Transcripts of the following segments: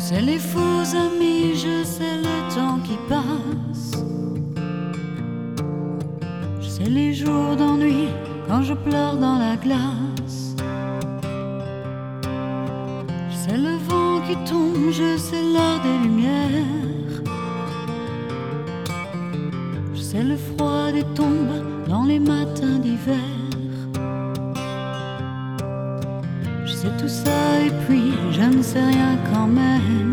sais les faux amis, je sais le temps qui passe. Je sais les jours d'ennui quand je pleure dans la glace. Je sais le vent qui tombe, je sais l'heure des lumières. Je sais le froid des tombes dans les matins d'hiver. Je sais tout ça et puis je ne sais rien quand même.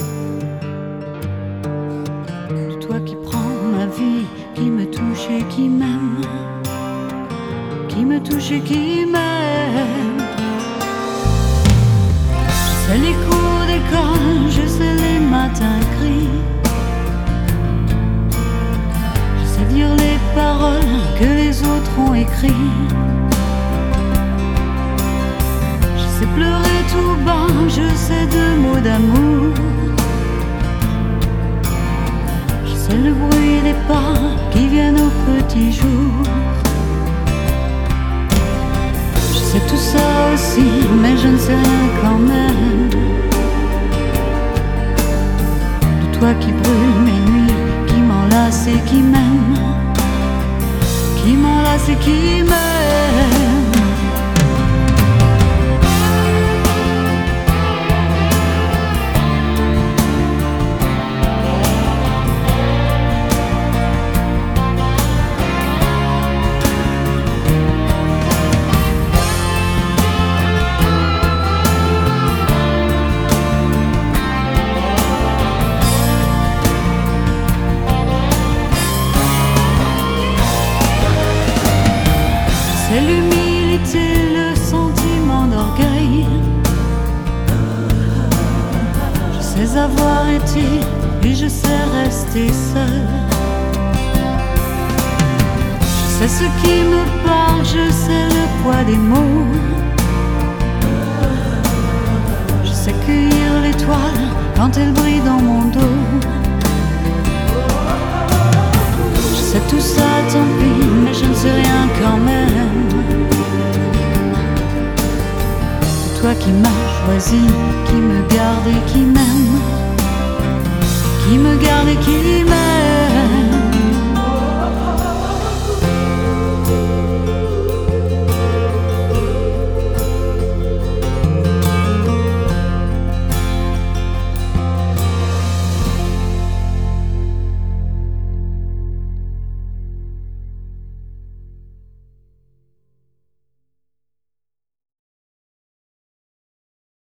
De toi qui prends ma vie, qui me touche et qui m'aime, qui me touche et qui m'aime. Je sais les cours d'école, je sais les matins gris. Je sais dire les paroles que les autres ont écrites. Je sais pleurer tout bas, je sais deux mots d'amour. Je sais le bruit des pas qui viennent au petit jour. Je sais tout ça aussi, mais je ne sais rien quand même. De toi qui brûle mes nuits, qui m'enlace et qui m'aime, qui m'enlace et qui m'aime. C'est l'humilité, le sentiment d'orgueil. Je sais avoir été et je sais rester seul. Je sais ce qui me parle, je sais le poids des mots. Je sais cueillir l'étoile quand elle brille dans mon dos. Je sais tout ça, tant pis, mais je ne sais rien quand même. C'est toi qui m'as choisi, qui me garde et qui m'aime, qui me garde et qui m'aime.